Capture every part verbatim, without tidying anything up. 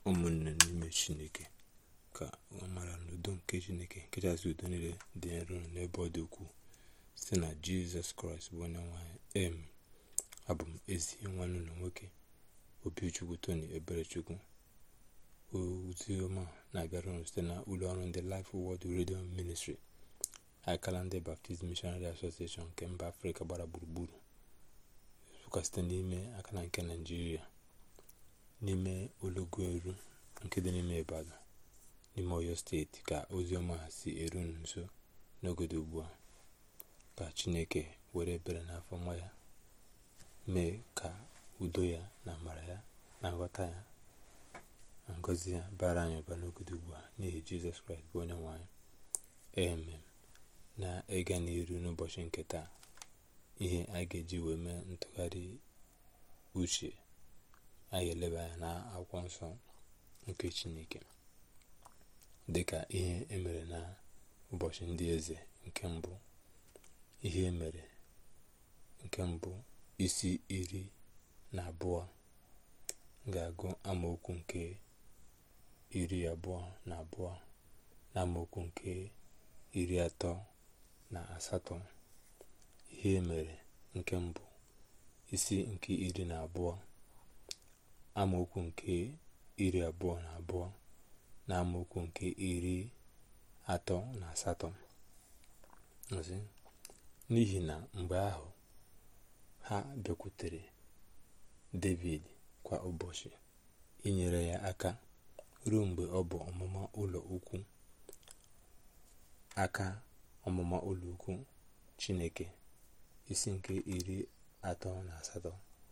ụmụnne n'ime Chineke, ka amara na udo nke Chineke nke kachasị udo niile dị nro n'ebe ọ dị ukwuu site na Jizọs Kraịst bụ onye nwe anyị. em abụ m ezi nwanne ụlọ nwoke Obichukwu Tony Eberechukwu. Ozi ọma na-abịara unu site na ụlọ ọrụ ndị Life Word Radio Ministry, akala ndị Baptist Missionary Association nke mba Afrịka gbara gburugburu, ụka site n'ime akala nke Naịjirịa, n'ime Olọgụrụ nke dị n'ime Ibadan, n'ime Ọyọ steeti, ka ozi ọma si eru nso n'ogodo ugbu a. Ka Chineke were ebere n'afọ nwa ya mee ka udo ya na amara ya na nghọta ya na ngọzi ya bara anyị ụba n'ogodo ugbu a, n'ihi Jizọs Kraịst bụ onye nwe anyị. Amen. Na ịga n'iru n'ụbọchị nke taa, ihe a ga-eji wee mee ntụgharị uche, anyị eleba anya na akwụkwọ nsọ nke Chineke dịka ihe emere na ụbọchị ndị eze nke mbụ. Ihe emere nke mbụ isi iri na abụọ, ga-agụ amaokwu nke iri abụọ na abụọ na amaokwu nke iri atọ na asatọ. Ihe emere nke mbụ isi nke iri na abụọ, amaokwu nke iri abụọ na abụọ na amaokwu nke iri atọ na asatọ. N'ihi na mgbe ahụ ha bịakwutere David kwa ụbọchị inyere ya aka ruo mgbe ọ bụ ọmụma ụlọ ukwu aka ọmụma ụlọ ukwu Chineke, isi nke iri atọ na asatọ.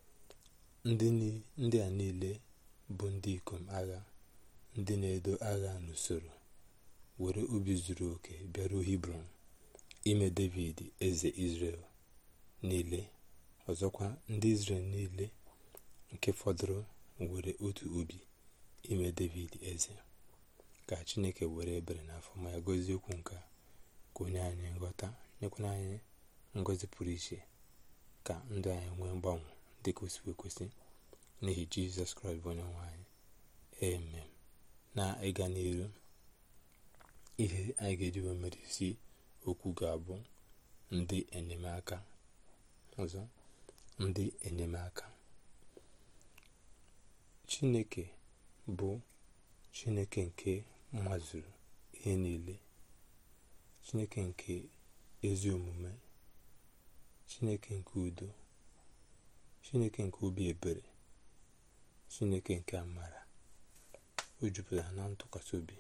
Ndị a niile bụ ndị ikom agha, ndị na-edo agha n'usoro, were obi zuru oke bịaruo Hibrọn ime David eze Izrel niile. Ọzọkwa, ndị Izrel niile nke fọdụrụ were otu obi ime David eze. Ka Chineke were ebere na afọ ma ya gọzie okwu nke ka onye anyị nghọta, nyekwana anyị ngọzi pụrụ iche, ka ndụ anyị nwee mgbanwe dịka o si kwesị, n'ihi Jizọs Kraịst bụ onye nwe anyị. Amen. Na ịga n'iru, ihe anyị ga-eji wee mere isi okwu ga-abụ ndị enyemaka. Ọzọ, ndị enyemaka. Chineke bụ Chineke nke mazuru ihe niile, Chineke nke ezi omume, Chineke nke udo, Chineke nke obi ebere, Chineke nke amara. O jupụtara na ntụkwasị obi.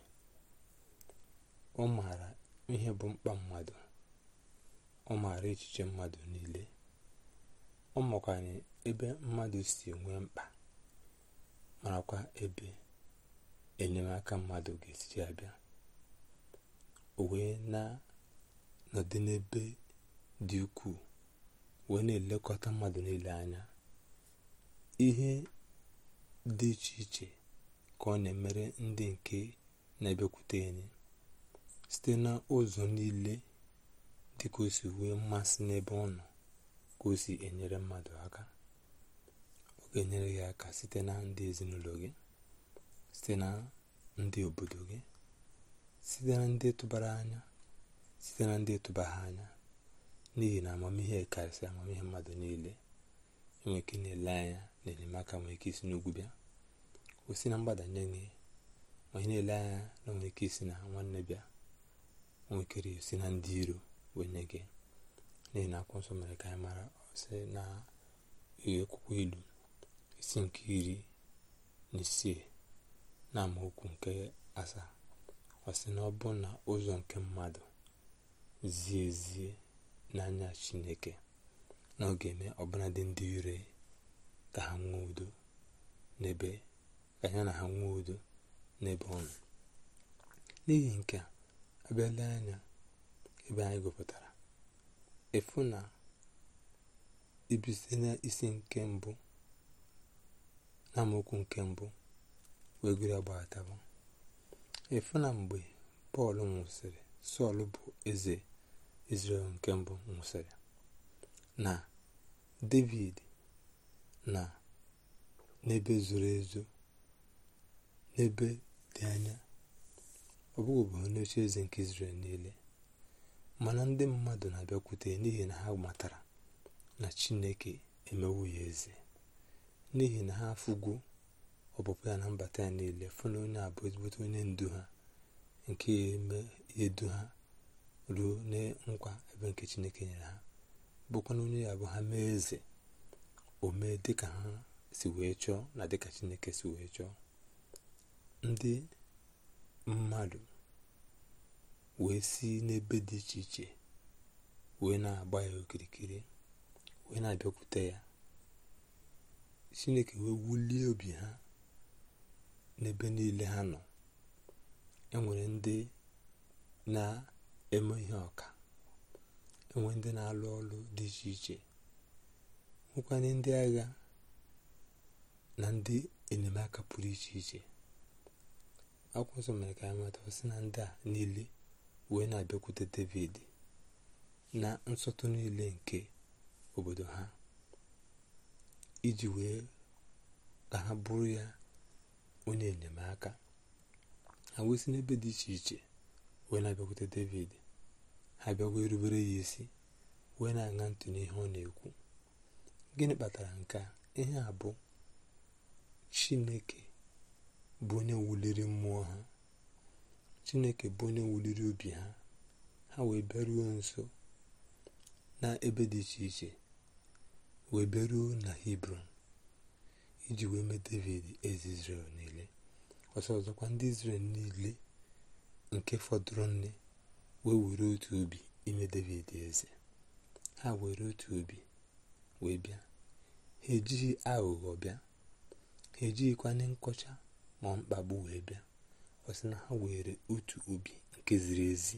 Ọ maara ihe bụ mkpa mmadụ, ọ maara echiche mmadụ niile, ọ makwanye ebe mmadụ si nwee mkpa, marakwa ebe enyemaka mmadụ ga-esi abịa. O wee na-nọdụ n'ebe dị ukwuu, wee na-elekọta mmadụ niile anya. Ihe dị iche iche ka ọ na-emere ndị nke na-ebekwute enyi site n'ụzọ niile, dịka o si wee mmasị n'ebe ọ nọ, ka o si enyere mmadụ aka. Ọ ga-enyere ya aka site na ndị ezinụlọ gị, site na ndị obodo gị, site na ndị tụbara anya, site na ndị tụbaghị anya, n'ihi na amamihe karịsịrị amamihe mmadụ niile. Enwere ike na-ele anya na enyemaka nwere ike isi n'ugwu bịa, o si na mgbadanye gị, ma ị na-ele anya na nwere ike isi na nwanne bịa, o nwekere isi na ndị iro wee nye gị. N'ihi na akwụkwọ nsọ mere ka anyị mara, ọ sị na akwụkwọ Ilu isi nke iri na isii na amaokwu nke asaa, ọ sị na ọ bụ na ụzọ nke mmadụ zie ezie n'anya Chineke, na ọ ga-eme ọbụnadị ndị ire ka ha nwee udo n'ebe ka ya na ha nwee udo n'ebe ọ nọ. N'ihi nke a, abịala anya ebe anyị gụpụtara, efu na ibise na isi nke mbụ na amaokwu nke mbụ wee gụrụ agbaghatawa, efu na mgbe Pọl nwụsịrị, Sọl bụ eze Izrel nke mbụ nwụsịrị, na David na n'ebe zoro ezo n'ebe dị anya. Ọ bụghị bụ n'oche eze nke Izrel niile, mana ndị mmadụ na-abịakwute n'ihi na ha matara na Chineke emewo ya eze, n'ihi na ha afụgo ọpụpụ ya na mbata ya niile, fụ na onye abụ ezigbote onye ndu ha, nke eme edu ha ruo na nkwa ebe nke Chineke nyere ha, bụkwa na onye ya bụ ha mee eze, o mee dịka ha si wee chọọ na dịka Chineke si wee chọọ. Ndị mmadụ wee si n'ebe dị iche iche wee na-agba ya okirikiri, wee na-abịakwute ya. Chineke wee wulie obi ha n'ebe niile ha nọ. Enwere ndị na-eme ihe ọka, enwere ndị na-alụ ọlụ dị iche iche, nwekwanye ndị agha na ndị enyemaka pụrụ iche iche. Akwụkwọ nsọ mere ka anyị mata sị na ndị a niile wee na-abịakwute David na nsọtụ niile nke obodo ha, iji wee ka ha bụrụ ya onye enyemaka. Ha wee si n'ebe dị iche iche wee na-abịakwute David, ha bịakwa erubere ya isi, wee na-aṅa ntị n'ihe ọ na-ekwu. Gịnị kpatara nke a? Ihe a bụ Chineke bụ onye wuliri mmụọ ha, Chineke bụ onye wuliri obi ha. Ha wee bịaruo nso na ebe dị iche iche, wee bịaruo na Hebron, iji wee mee David eze Izrel niile. Ọsọ ọzọkwa, ndị Izrel niile nke fọdụrụ nne wee were otu obi ime David eze. Ha were otu obi wee bịa. Ha ejighị aghụghọ bịa, ha ejighịkwana nkọcha ma mkpagbu wee bịa. Ọ sị na ha were otu obi nke ziri ezi.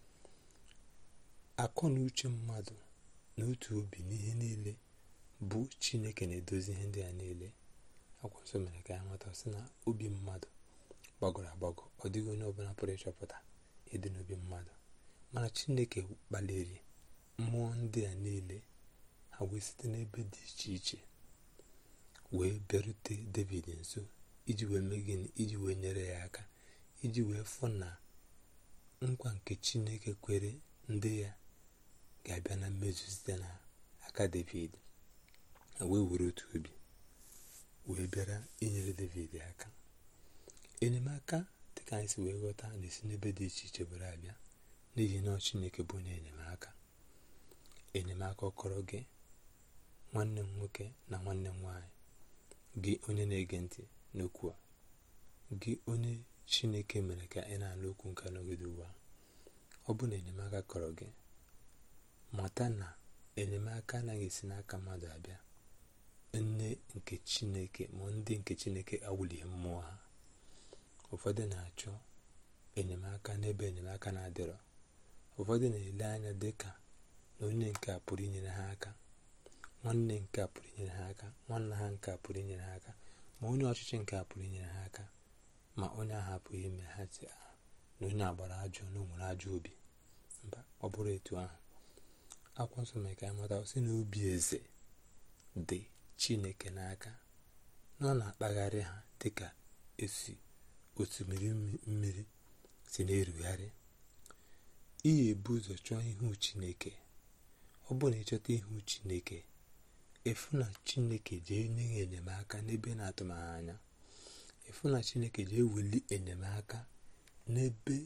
Akọ na uche mmadụ na otu obi n'ihe niile bụ Chineke na-edozi ihe ndị a niile. Akwụkwọ nsọ mere ka ya mata sị na obi mmadụ gbagọrọ agbagọ, ọ dịghị onye ọbụla pụrụ ịchọpụta ịdị n'obi mmadụ, mana Chineke kpaliri mmụọ ndị a niile. Ha wee site n'ebe dị iche iche wee bịarute David nso, iji wee mee gịnị? Iji wee nyere ya aka, iji wee fụ na nkwa nke Chineke kwere ndị ya ga-abịa na mmezu site n'aka David. Ha wee were otu obi wee bịara inyere David aka. Enyemaka dịka anyị si wee ghọta na-esi n'ebe dị iche iche were abịa, n'ihi na Chineke bụ onye enyemaka. Enyemaka ọkọrọ gị, nwanne m nwoke na nwanne m nwaanyị, gị onye na-ege ntị n'okwu a, gị onye Chineke mere ka ị na-anụ okwu nke n'oge ugbu a. Ọ bụ na enyemaka kọrọ gị, mata na enyemaka anaghị esi n'aka mmadụ abịa. Nne nke Chineke ma ndị nke Chineke awụlighị mmụọ ha. Ụfọdụ na-achọ enyemaka n'ebe enyemaka na-adịrọ. Ụfọdụ na-ele anya dịka na onye nke a pụrụ inyere ha aka, nwanne nke a pụrụ inyere ha aka, nwanna ha nke a pụrụ inyere ha aka, ma onye ọchịchị nke a pụrụ inyere ha aka, ma onye ahụ apụghị ime ha si na onye agbara ajọ na o nwere ajọ obi. Mba, ọ bụrụ etu ahụ. Akwụkwọ nsọ mere ka anyị mata sị na obi eze dị Chineke n'aka, na ọ na-akpagharị ha dịka esi osimiri mmiri si na-erugharị. Ihe ebu ụzọ chọọ ihu Chineke. Ọ bụ na ịchọta ihu Chineke, efu na Chineke jee nye ya enyemaka n'ebe na-atụmaghị anya. Efu na Chineke jee weli enyemaka n'ebe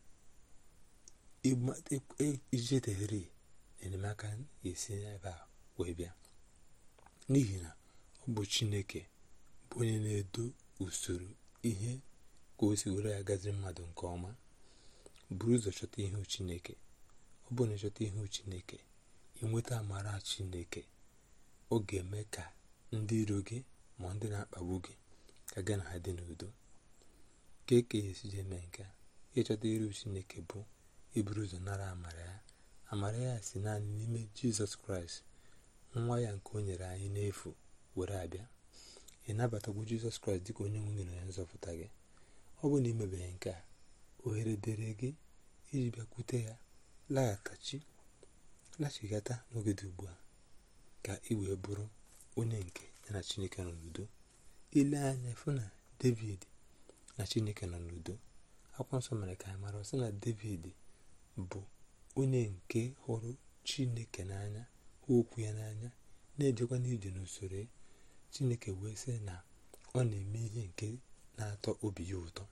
ijeteghere enyemaka esi ebe a wee bịa. N'ihi na ọ bụ Chineke bụ onye na-edo usoro ihe ka o si were ya gaziri mmadụ nke ọma. Buru ụzọ chọta ihu Chineke. Ọ bụ na ịchọta ihu Chineke, inweta amara Chineke, ọ ga-eme ka ndị iro gị ma ndị na-akpagbu gị ka gị na ha dị n'udo. Ka eke esi je eme nke a, ịchọta iru Chineke bụ iburu ụzọ nara amara ya. Amara ya si naanị n'ime Jizọs Kraịst, nwa ya nke o nyere anyị n'efu were abịa. Ị nabatagwo Jizọs Kraịst dịka onye nwe gị na onye nzọpụta gị. Ọ bụ na imebeghị nke a, ohere dịrị gị iji bịakwute ya, laghatachi laghachigata n'oge dị ugbu a, ka ị wee bụrụ onye nke ya na Chineke nọ n'udo. Ile anya fụ na David na Chineke nọ n'udo. Akwụkwọ nsọ mere ka anyị mara sị na David bụ onye nke hụrụ Chineke n'anya, hụ okwu ya n'anya, na-ejekwa n'ije n'usoro ya. Chineke wee sị na ọ na-eme ihe nke na-atọ obi ya ụtọ.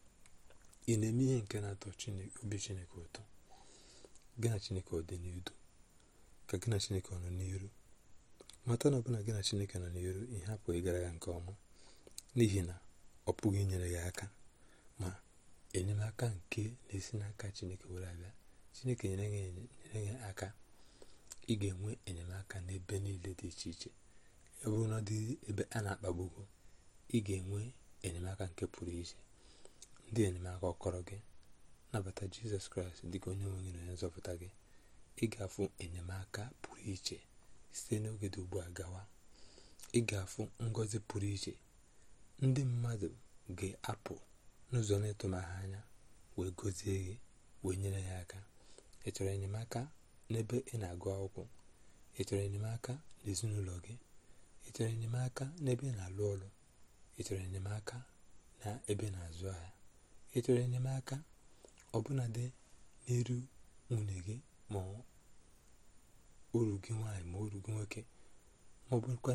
Ị na-eme ihe nke na-atọ obi Chineke ụtọ? Gị na Chineke ọ dị n'udo? Ka gị na Chineke ọ nọ n'iru? Mata na ọ bụ na gị na Chineke nọ n'iru, ihe apụghị ịgara ya nke ọma, n'ihi na ọ pụghị inyere ya aka. Ma enyemaka nke na-esi n'aka Chineke were abịa. Chineke nyere ya aka. Ị ga-enwe enyemaka n'ebe niile dị iche iche. Ebe ọ dị ebe a na-akpagbugo, ị ga-enwe enyemaka nke pụrụ iche. Ndị enyemaka ọkọrọ gị nabata Jizọs Kraịst dịka onye nwe gị na onye nzọpụta gị, ị ga-afụ enyemaka pụrụ iche site n'oge dị ugbu a gawa. Ị ga-afụ ngọzi pụrụ iche. Ndị mmadụ ga-apụ n'ụzọ na-etụmaha anya wee gọzie gị, wee nyere ya aka. Ị chọrọ enyemaka n'ebe ị na-agụ akwụkwọ? Ị chọrọ enyemaka n'ezinụlọ gị? Ị chọrọ enyemaka n'ebe ị na-alụ ọrụ? Ị chọrọ enyemaka na ebe na-azụ ahịa? Ị chọrọ enyemaka ọbụnadị n'iru nwunye gị, ma uru gị nwaanyị, ma uru gị nwoke, ma ọ bụrụkwa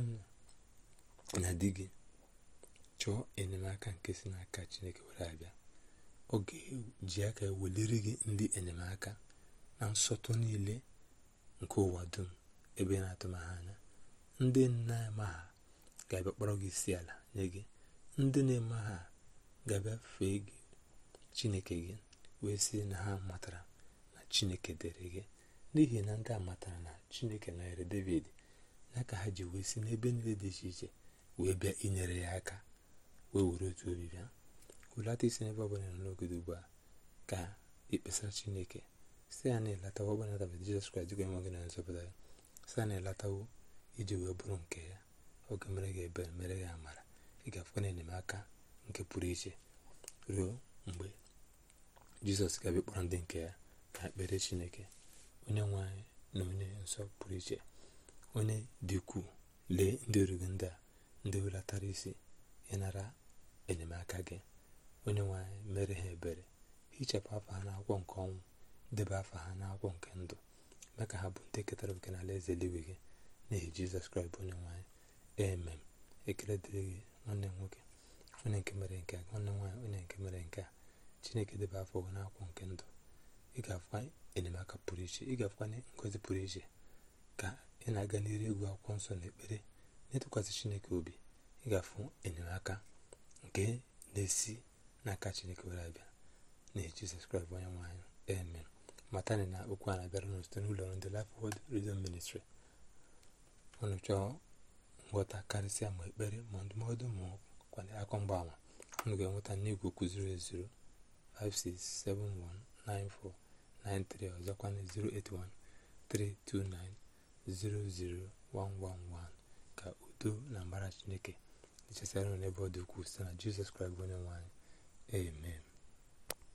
na di gị? Chọọ enyemaka nke si n'aka Chineke were abịa. Ọ ga-eji aka eweliri gị ndị enyemaka na nsọtụ niile nke ụwa dum ebe na-atụmaha anya. Ndị na-eme ha ga-abịa kpọrọ gị isi ala nye gị. Ndị na-eme ha ga-abịa fee gị Chineke gị, wee sị na ha matara na Chineke dịrị gị. N'ihi na ndị a matara na Chineke nọnyere David, ya ka ha ji wee si n'ebe niile dị iche iche wee bịa inyere ya aka, wee were otu obi bịa. Hulata isi n'ebe ọbụla nọ n'oge ugbu a ka ikpesara Chineke, sị ya na-elatawo ọbụla natabeghị Jizọs Kraịst dịka onye nwe gị na onye nzọpụta gị. Sị ya na-elatawo iji wee bụrụ nke ya. Ọ ga-emere gị ebere, mere gị amara. Ị ga-afụkwa na enyemaka nke pụrụ iche ruo mgbe Jizọs ga-abịa kpọrọ ndị nke ya ka ekpere Chineke. Onye nwe anyị na onye nsọ pụrụ iche, onye dị ukwuu, lee ndị oru gị ndị a, ndị welatara isi ịnara enyemaka gị. Onye nwe anyị, mere ha ebere, hichapụ afa ha n'akwụkwọ nke ọnwụ, debe afa ha n'akwụkwọ nke ndụ, mee ka ha bụ ndị ketara oke n'ala eze eluigwe gị, n'ihi Jizọs Kraịst bụ onye nwe anyị. Amen. Ekele dịrị gị nwanne m nwoke, onye nke mere nke a, nwanne m nwaanyị, onye nke mere nke a. Chineke debe afọ gị n'akwụkwọ nke ndụ. Ị ga-afụkwa enyemaka pụrụ iche. Ị ga-afụkwa ngọzi pụrụ iche ka ị na-aga n'iru egwu akwụkwọ nsọ na ekpere, na-etụkwasị Chineke obi. Ị ga-afụ enyemaka nke na-esi n'aka Chineke were abịa, na Jizọs Kraịst bụ onye nwe anyị. Amen. Matani na okwu a na-abịara unu site n'ụlọ ndị Life Word Radio Ministry. Unu chọọ nghọta karịsịa ma ekpere ma ndụmọdụ ma ọkwa akọ mgbaama, unu ga-enweta n'igwe okwu zero eight zero five six seven one nine four nine three, ọzọkwa na zero eight one three two nine zero zero one one one. Ka udo na amara Chineke dịchasịara unu n'ebe ọ dị ukwuu site na Jizọs Kraịst bụ onye nwe anyị. Amen.